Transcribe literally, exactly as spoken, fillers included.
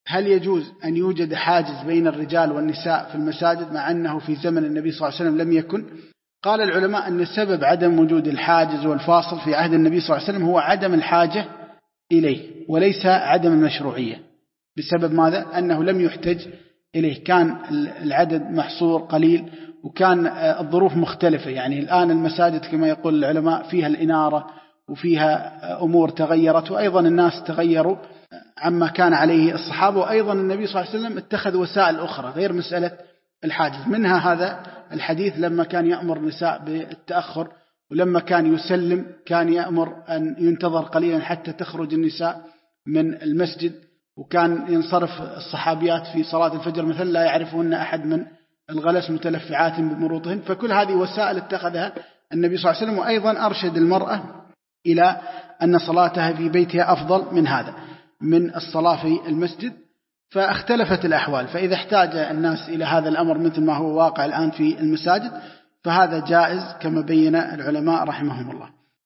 هل يجوز أن يوجد حاجز بين الرجال والنساء في المساجد مع أنه في زمن النبي صلى الله عليه وسلم لم يكن؟ قال العلماء أن سبب عدم وجود الحاجز والفاصل في عهد النبي صلى الله عليه وسلم هو عدم الحاجة إليه وليس عدم المشروعية. بسبب ماذا؟ أنه لم يحتج إليه، كان العدد محصور قليل وكان الظروف مختلفة. يعني الآن المساجد كما يقول العلماء فيها الإنارة وفيها أمور تغيرت، وأيضا الناس تغيروا عما كان عليه الصحابة، وأيضا النبي صلى الله عليه وسلم اتخذ وسائل أخرى غير مسألة الحاجز، منها هذا الحديث لما كان يأمر النساء بالتأخر، ولما كان يسلم كان يأمر أن ينتظر قليلا حتى تخرج النساء من المسجد، وكان ينصرف الصحابيات في صلاة الفجر مثلا لا يعرفون أحد من الغلس متلفعات بمروطهن. فكل هذه وسائل اتخذها النبي صلى الله عليه وسلم، وأيضا أرشد المرأة إلى أن صلاتها في بيتها أفضل من هذا من الصلاة في المسجد. فاختلفت الأحوال، فإذا احتاج الناس إلى هذا الأمر مثل ما هو واقع الآن في المساجد فهذا جائز كما بين العلماء رحمهم الله.